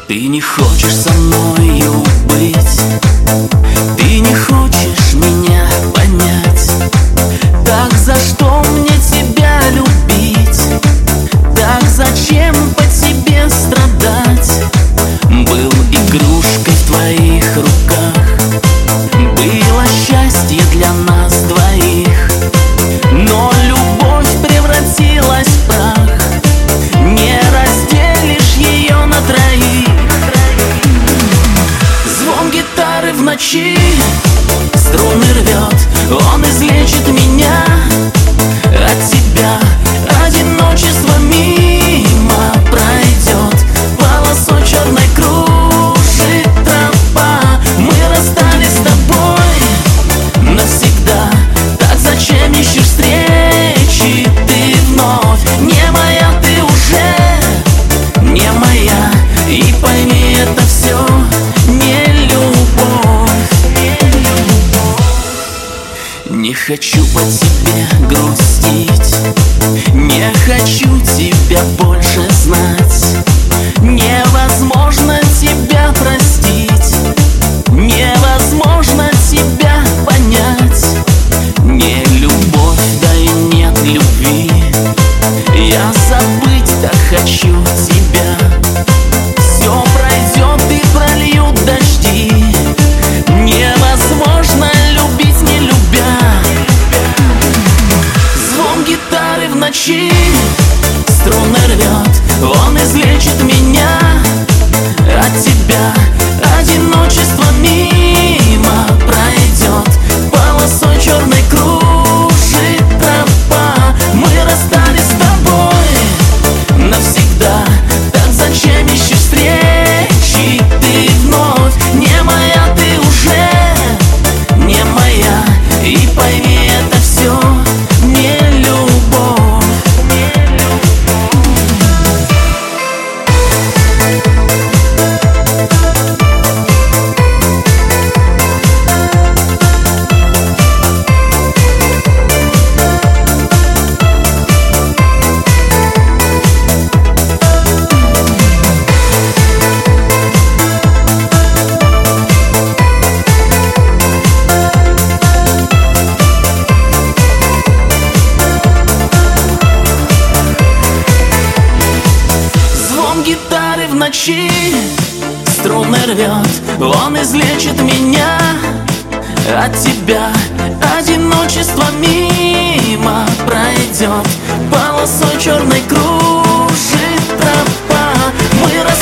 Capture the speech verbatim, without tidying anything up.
Ты не хочешь со мною быть, ты не хочешь меня понять. Так за что мне тебя любить? Так зачем по тебе страдать? Был игрушкой в твоих руках, было счастье для нас двоих, но любовь превратилась в прах. Не разделишь ее на троих. Звон гитары в ночи струны рвет, он излечит меня от тебя. Одиночество мимо пройдет, полосой черной кружит тропа. Мы расстались с тобой навсегда, так зачем ищешь встречи ты вновь? Не моя ты уже, не моя, и пойми, это все не любовь. Не хочу по тебе грустить, не хочу тебя больше знать. Невозможно тебя простить, невозможно тебя понять. Не любовь, да и нет любви, я забыть так хочу тебя. Все пройдет и прольют дожди, невозможно любить не любя. Звон гитары в ночи струны рвет, он излечит меня от тебя. Одиночество мимо пройдет, полосой черной кружит тропа. Мы расстались с тобой навсегда, так зачем ищешь встречи ты вновь? Не моя ты уже, не моя, и пойми, это все не любовь. Гитары в ночи струны рвет, он излечит меня от тебя. Одиночество мимо пройдет, полосой черной кружит тропа. Мы